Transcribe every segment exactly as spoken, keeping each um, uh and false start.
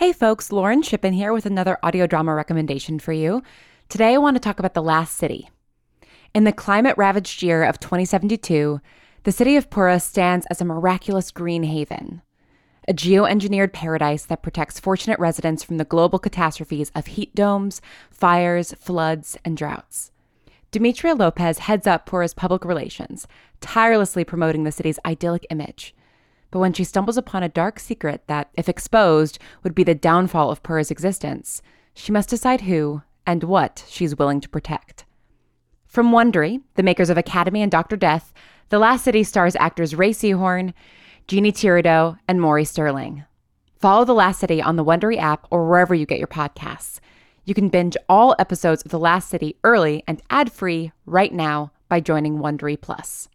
Hey folks, Lauren Shippen here with another audio drama recommendation for you. Today I want to talk about The Last City. In the climate-ravaged year of twenty seventy-two, the city of Pura stands as a miraculous green haven, a geoengineered paradise that protects fortunate residents from the global catastrophes of heat domes, fires, floods, and droughts. Demetria Lopez heads up Pura's public relations, tirelessly promoting the city's idyllic image. But when she stumbles upon a dark secret that, if exposed, would be the downfall of Pura's existence, she must decide who and what she's willing to protect. From Wondery, the makers of Academy and Doctor Death, The Last City stars actors Ray Seahorn, Jeannie Tirado, and Maury Sterling. Follow The Last City on the Wondery app or wherever you get your podcasts. You can binge all episodes of The Last City early and ad-free right now by joining Wondery Plus.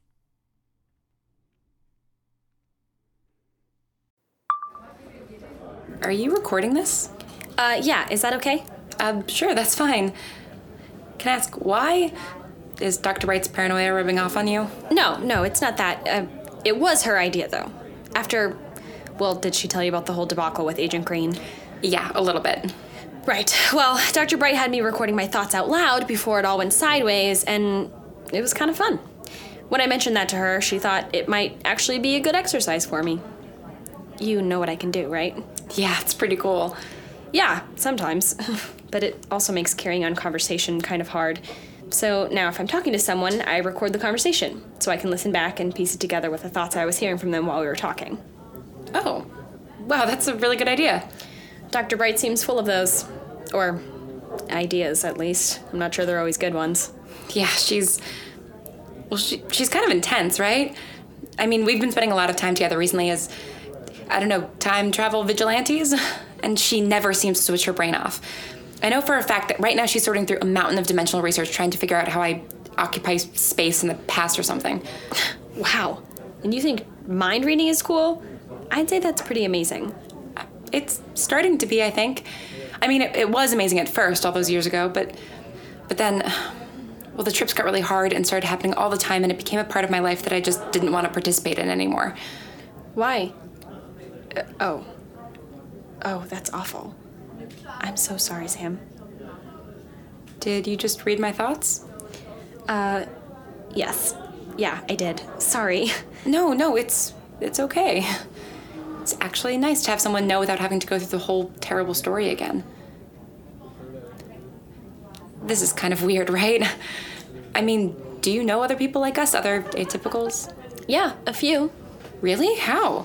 Are you recording this? Uh, yeah, is that okay? Um, sure, that's fine. Can I ask why? Is Doctor Bright's paranoia rubbing off on you? No, no, it's not that. Uh, it was her idea, though. After, well, did she tell you about the whole debacle with Agent Green? Yeah, a little bit. Right. Well, Doctor Bright had me recording my thoughts out loud before it all went sideways, and it was kind of fun. When I mentioned that to her, she thought it might actually be a good exercise for me. You know what I can do, right? Yeah, it's pretty cool. Yeah, sometimes. But it also makes carrying on conversation kind of hard. So now if I'm talking to someone, I record the conversation, so I can listen back and piece it together with the thoughts I was hearing from them while we were talking. Oh, wow, that's a really good idea. Doctor Bright seems full of those. Or ideas, at least. I'm not sure they're always good ones. Yeah, she's... Well, she, she's kind of intense, right? I mean, we've been spending a lot of time together recently as... I don't know, time travel vigilantes, and she never seems to switch her brain off. I know for a fact that right now she's sorting through a mountain of dimensional research trying to figure out how I occupy space in the past or something. Wow. And you think mind reading is cool? I'd say that's pretty amazing. It's starting to be, I think. I mean, it, it was amazing at first, all those years ago, but but then, well, the trips got really hard and started happening all the time, and it became a part of my life that I just didn't want to participate in anymore. Why? Uh, oh. Oh, that's awful. I'm so sorry, Sam. Did you just read my thoughts? Uh, yes. Yeah, I did. Sorry. No, no, it's it's okay. It's actually nice to have someone know without having to go through the whole terrible story again. This is kind of weird, right? I mean, do you know other people like us, other atypicals? Yeah, a few. Really? How?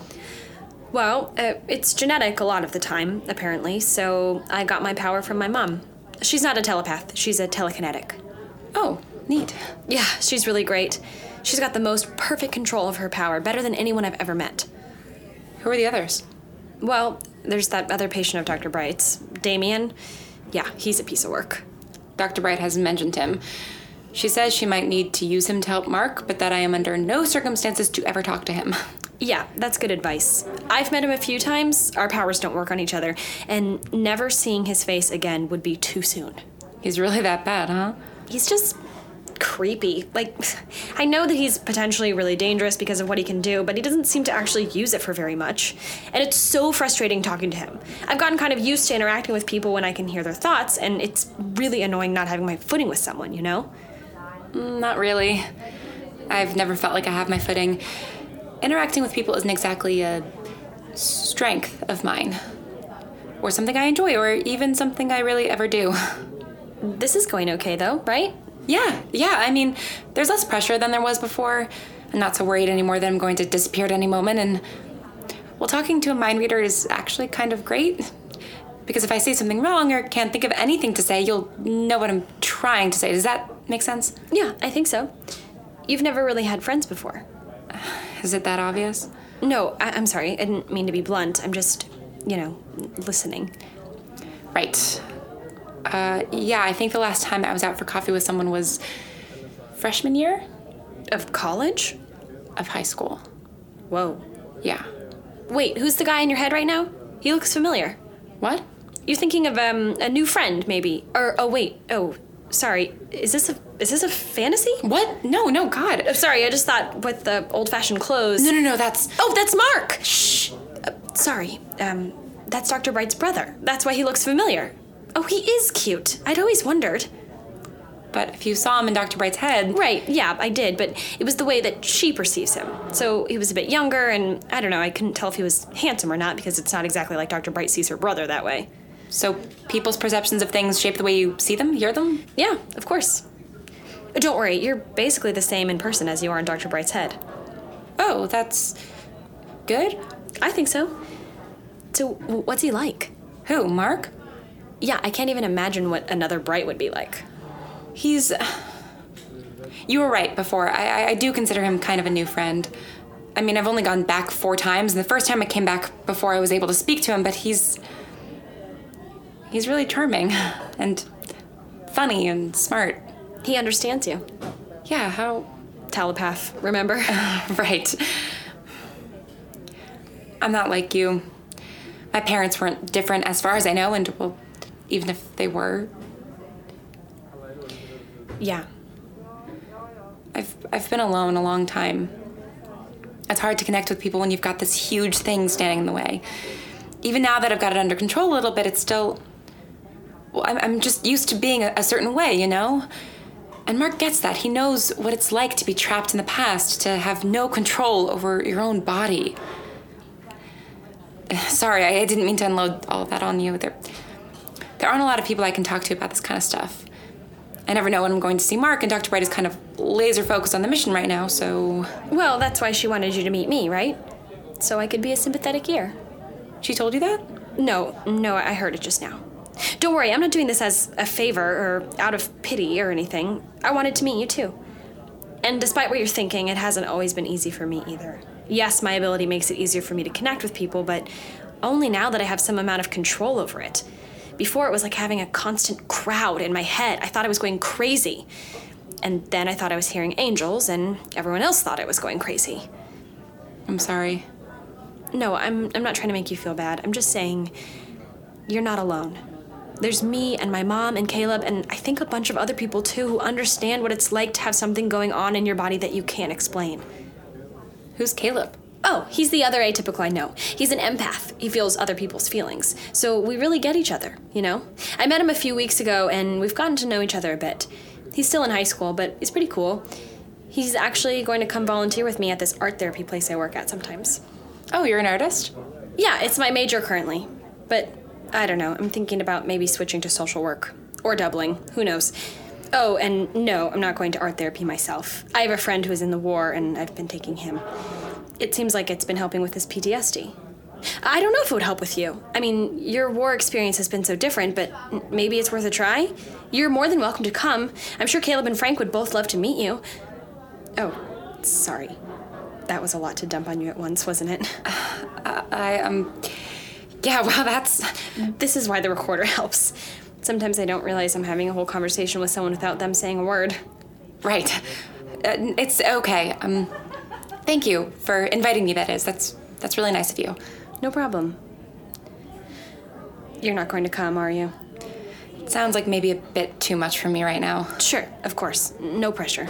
Well, uh, it's genetic a lot of the time, apparently, so I got my power from my mom. She's not a telepath, she's a telekinetic. Oh, neat. Yeah, she's really great. She's got the most perfect control of her power, better than anyone I've ever met. Who are the others? Well, there's that other patient of Doctor Bright's, Damien. Yeah, he's a piece of work. Doctor Bright hasn't mentioned him. She says she might need to use him to help Mark, but that I am under no circumstances to ever talk to him. Yeah, that's good advice. I've met him a few times. Our powers don't work on each other, and never seeing his face again would be too soon. He's really that bad, huh? He's just creepy. Like, I know that he's potentially really dangerous because of what he can do, but he doesn't seem to actually use it for very much. And it's so frustrating talking to him. I've gotten kind of used to interacting with people when I can hear their thoughts, and it's really annoying not having my footing with someone, you know? Not really. I've never felt like I have my footing. Interacting with people isn't exactly a strength of mine. Or something I enjoy, or even something I really ever do. This is going okay, though, right? Yeah, yeah, I mean, there's less pressure than there was before. I'm not so worried anymore that I'm going to disappear at any moment, and, well, talking to a mind reader is actually kind of great. Because if I say something wrong or can't think of anything to say, you'll know what I'm trying to say. Does that make sense? Yeah, I think so. You've never really had friends before. Is it that obvious? No, I- I'm sorry. I didn't mean to be blunt. I'm just, you know, listening. Right. Uh, yeah, I think the last time I was out for coffee with someone was freshman year Of college? of high school. Whoa. Yeah. Wait, who's the guy in your head right now? He looks familiar. What? You're thinking of um a new friend, maybe. Or, oh, wait. Oh, sorry. Is this a is this a fantasy? What? No, no, God. Oh, sorry, I just thought with the old-fashioned clothes. No, no, no, that's... Oh, that's Mark! Shh! Uh, sorry. Um, that's Doctor Bright's brother. That's why he looks familiar. Oh, he is cute. I'd always wondered. But if you saw him in Doctor Bright's head... Right, yeah, I did, but it was the way that she perceives him. So he was a bit younger, and I don't know, I couldn't tell if he was handsome or not, because it's not exactly like Doctor Bright sees her brother that way. So people's perceptions of things shape the way you see them, hear them? Yeah, of course. Don't worry, you're basically the same in person as you are in Doctor Bright's head. Oh, that's... good? I think so. So, what's he like? Who, Mark? Yeah, I can't even imagine what another Bright would be like. He's... You were right before. I, I do consider him kind of a new friend. I mean, I've only gone back four times, and the first time I came back before I was able to speak to him, but he's... He's really charming, and funny, and smart. He understands you. Yeah, how... Telepath, remember? Right. I'm not like you. My parents weren't different as far as I know, and, well, even if they were... Yeah. I've I've been alone a long time. It's hard to connect with people when you've got this huge thing standing in the way. Even now that I've got it under control a little bit, it's still... Well, I'm, I'm just used to being a, a certain way, you know? And Mark gets that. He knows what it's like to be trapped in the past, to have no control over your own body. Sorry, I, I didn't mean to unload all of that on you. There, there aren't a lot of people I can talk to about this kind of stuff. I never know when I'm going to see Mark, and Doctor Bright is kind of laser focused on the mission right now, so... Well, that's why she wanted you to meet me, right? So I could be a sympathetic ear. She told you that? No, no, I heard it just now. Don't worry, I'm not doing this as a favor or out of pity or anything. I wanted to meet you too. And despite what you're thinking, it hasn't always been easy for me either. Yes, my ability makes it easier for me to connect with people, but only now that I have some amount of control over it. Before, it was like having a constant crowd in my head. I thought I was going crazy. And then I thought I was hearing angels, and everyone else thought I was going crazy. I'm sorry. No, I'm, I'm not trying to make you feel bad. I'm just saying, you're not alone. There's me and my mom and Caleb, and I think a bunch of other people too who understand what it's like to have something going on in your body that you can't explain. Who's Caleb? Oh, he's the other atypical I know. He's an empath. He feels other people's feelings. So we really get each other, you know? I met him a few weeks ago, and we've gotten to know each other a bit. He's still in high school, but he's pretty cool. He's actually going to come volunteer with me at this art therapy place I work at sometimes. Oh, you're an artist? Yeah, it's my major currently. But I don't know. I'm thinking about maybe switching to social work. Or doubling. Who knows? Oh, and no, I'm not going to art therapy myself. I have a friend who is in the war, and I've been taking him. It seems like it's been helping with his P T S D. I don't know if it would help with you. I mean, your war experience has been so different, but maybe it's worth a try? You're more than welcome to come. I'm sure Caleb and Frank would both love to meet you. Oh, sorry. That was a lot to dump on you at once, wasn't it? Uh, I, um... Yeah, well, that's... This is why the recorder helps. Sometimes I don't realize I'm having a whole conversation with someone without them saying a word. Right. Uh, it's okay. Um... Thank you for inviting me, that is. That's that's really nice of you. No problem. You're not going to come, are you? It sounds like maybe a bit too much for me right now. Sure, of course. No pressure.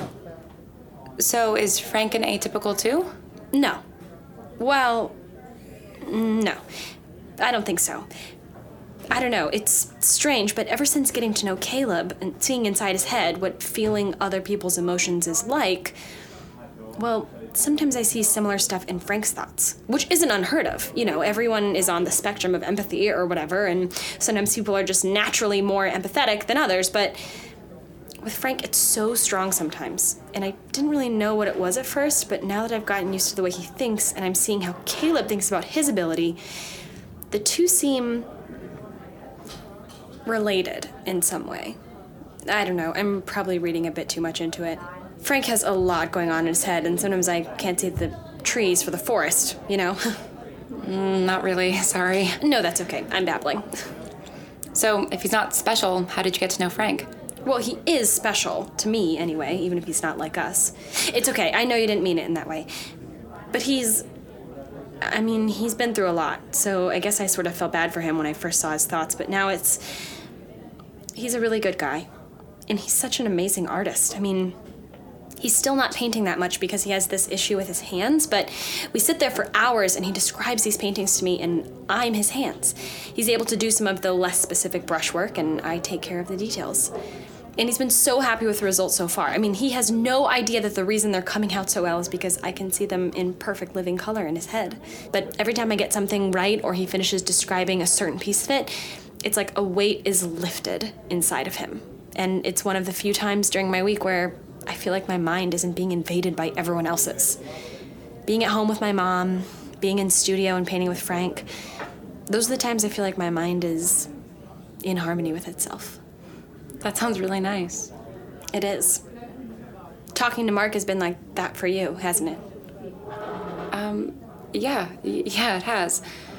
So is Frank an atypical too? No. Well, no. I don't think so. I don't know, it's strange, but ever since getting to know Caleb and seeing inside his head what feeling other people's emotions is like, well, sometimes I see similar stuff in Frank's thoughts, which isn't unheard of. You know, everyone is on the spectrum of empathy or whatever, and sometimes people are just naturally more empathetic than others, but with Frank, it's so strong sometimes. And I didn't really know what it was at first, but now that I've gotten used to the way he thinks and I'm seeing how Caleb thinks about his ability, the two seem related in some way. I don't know, I'm probably reading a bit too much into it. Frank has a lot going on in his head, and sometimes I can't see the trees for the forest, you know? mm, not really, sorry. No, that's okay. I'm babbling. So, if he's not special, how did you get to know Frank? Well, he is special, to me anyway, even if he's not like us. It's okay, I know you didn't mean it in that way. But he's... I mean, he's been through a lot, so I guess I sort of felt bad for him when I first saw his thoughts, but now it's... He's a really good guy. And he's such an amazing artist. I mean... He's still not painting that much because he has this issue with his hands, but we sit there for hours and he describes these paintings to me and I'm his hands. He's able to do some of the less specific brushwork and I take care of the details. And he's been so happy with the results so far. I mean, he has no idea that the reason they're coming out so well is because I can see them in perfect living color in his head. But every time I get something right or he finishes describing a certain piece of it, it's like a weight is lifted inside of him. And it's one of the few times during my week where I feel like my mind isn't being invaded by everyone else's. Being at home with my mom, being in studio and painting with Frank, those are the times I feel like my mind is in harmony with itself. That sounds really nice. It is. Talking to Mark has been like that for you, hasn't it? Um, yeah, y- yeah, it has.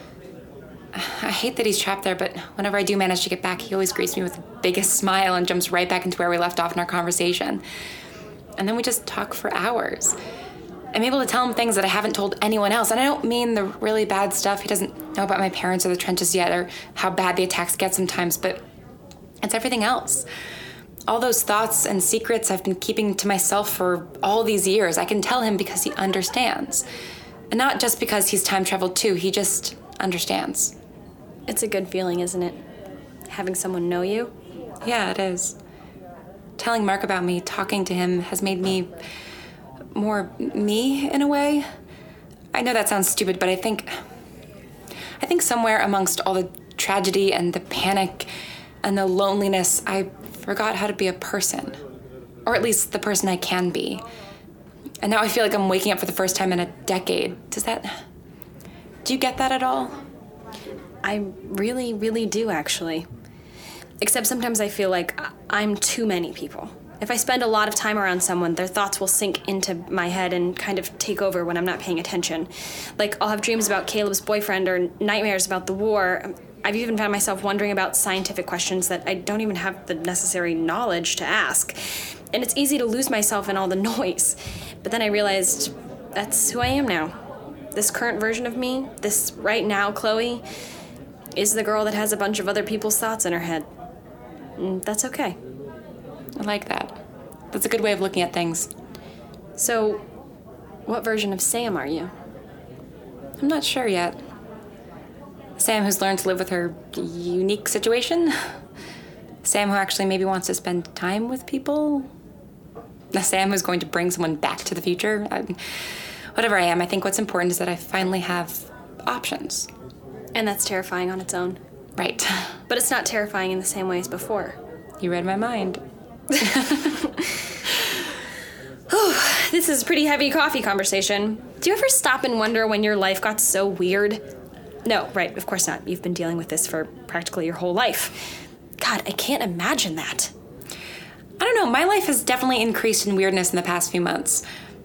I hate that he's trapped there, but whenever I do manage to get back, he always greets me with the biggest smile and jumps right back into where we left off in our conversation. And then we just talk for hours. I'm able to tell him things that I haven't told anyone else. And I don't mean the really bad stuff. He doesn't know about my parents or the trenches yet or how bad the attacks get sometimes, but it's everything else. All those thoughts and secrets I've been keeping to myself for all these years, I can tell him because he understands. And not just because he's time traveled too, he just understands. It's a good feeling, isn't it? Having someone know you. Yeah, it is. Telling Mark about me, talking to him, has made me more me in a way. I know that sounds stupid, but I think... I think somewhere amongst all the tragedy and the panic and the loneliness, I forgot how to be a person. Or at least the person I can be. And now I feel like I'm waking up for the first time in a decade. Does that... Do you get that at all? I really, really do, actually. Except sometimes I feel like I'm too many people. If I spend a lot of time around someone, their thoughts will sink into my head and kind of take over when I'm not paying attention. Like, I'll have dreams about Caleb's boyfriend or nightmares about the war. I've even found myself wondering about scientific questions that I don't even have the necessary knowledge to ask. And it's easy to lose myself in all the noise. But then I realized that's who I am now. This current version of me, this right now Chloe, is the girl that has a bunch of other people's thoughts in her head. And that's okay. I like that. That's a good way of looking at things. So, what version of Sam are you? I'm not sure yet. Sam who's learned to live with her unique situation. Sam who actually maybe wants to spend time with people. The Sam who's going to bring someone back to the future. I, whatever I am, I think what's important is that I finally have options. And that's terrifying on its own. Right. But it's not terrifying in the same way as before. You read my mind. This is a pretty heavy coffee conversation. Do you ever stop and wonder when your life got so weird? No, right, of course not. You've been dealing with this for practically your whole life. God, I can't imagine that. I don't know, my life has definitely increased in weirdness in the past few months.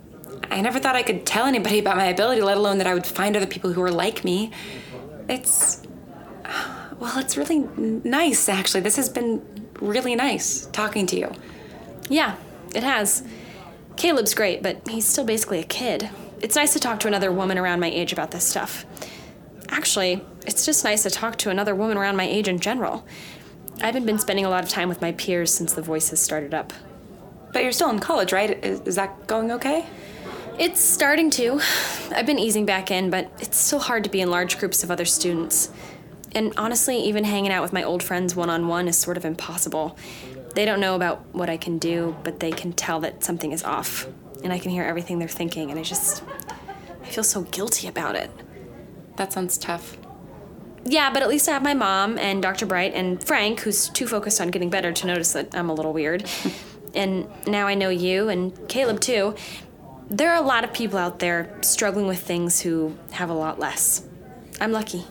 I never thought I could tell anybody about my ability, let alone that I would find other people who are like me. It's... Well, it's really nice, actually. This has been really nice, talking to you. Yeah, it has. Caleb's great, but he's still basically a kid. It's nice to talk to another woman around my age about this stuff. Actually, it's just nice to talk to another woman around my age in general. I haven't been spending a lot of time with my peers since the Voices started up. But you're still in college, right? Is, is that going okay? It's starting to. I've been easing back in, but it's still hard to be in large groups of other students. And honestly, even hanging out with my old friends one-on-one is sort of impossible. They don't know about what I can do, but they can tell that something is off. And I can hear everything they're thinking, and I just... I feel so guilty about it. That sounds tough. Yeah, but at least I have my mom and Doctor Bright and Frank, who's too focused on getting better to notice that I'm a little weird. And now I know you and Caleb, too. There are a lot of people out there struggling with things who have a lot less. I'm lucky.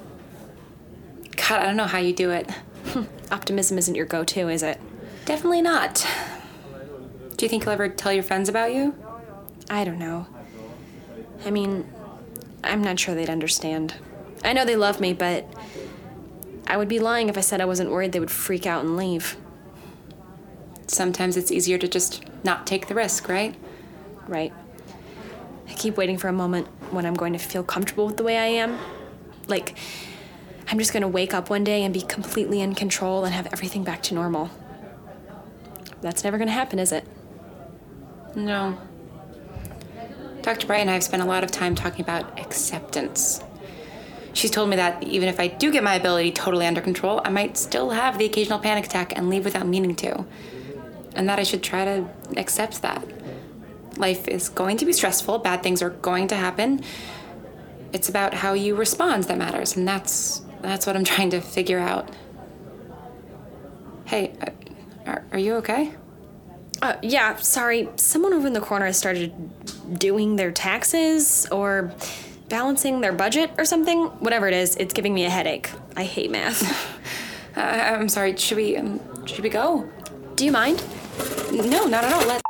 God, I don't know how you do it. Optimism isn't your go-to, is it? Definitely not. Do you think you'll ever tell your friends about you? I don't know. I mean, I'm not sure they'd understand. I know they love me, but I would be lying if I said I wasn't worried they would freak out and leave. Sometimes it's easier to just not take the risk, right? Right. I keep waiting for a moment when I'm going to feel comfortable with the way I am. Like, I'm just going to wake up one day and be completely in control and have everything back to normal. That's never going to happen, is it? No. Doctor Bright and I have spent a lot of time talking about acceptance. She's told me that even if I do get my ability totally under control, I might still have the occasional panic attack and leave without meaning to. And that I should try to accept that. Life is going to be stressful, bad things are going to happen. It's about how you respond that matters, and that's that's what I'm trying to figure out. Hey, uh, are, are you okay? Uh, yeah, sorry. Someone over in the corner has started doing their taxes or balancing their budget or something. Whatever it is, it's giving me a headache. I hate math. uh, I'm sorry, should we, um, should we go? Do you mind? No, not at all. Let's...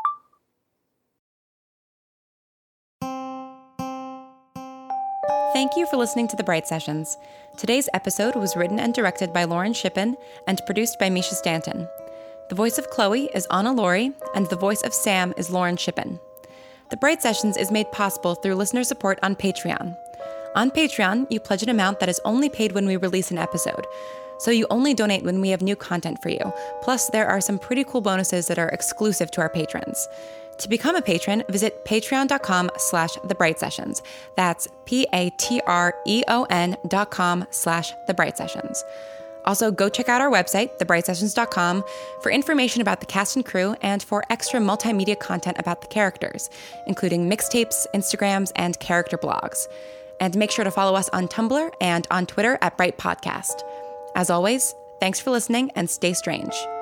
Thank you for listening to The Bright Sessions. Today's episode was written and directed by Lauren Shippen and produced by Misha Stanton. The voice of Chloe is Anna Laurie, and the voice of Sam is Lauren Shippen. The Bright Sessions is made possible through listener support on Patreon. On Patreon, you pledge an amount that is only paid when we release an episode, so you only donate when we have new content for you. Plus, there are some pretty cool bonuses that are exclusive to our patrons. To become a patron, visit patreon.com slash The Bright Sessions. That's P-A-T-R-E-O-N dot com slash The Bright Sessions. Also, go check out our website, the bright sessions dot com, for information about the cast and crew and for extra multimedia content about the characters, including mixtapes, Instagrams, and character blogs. And make sure to follow us on Tumblr and on Twitter at Bright Podcast. As always, thanks for listening and stay strange.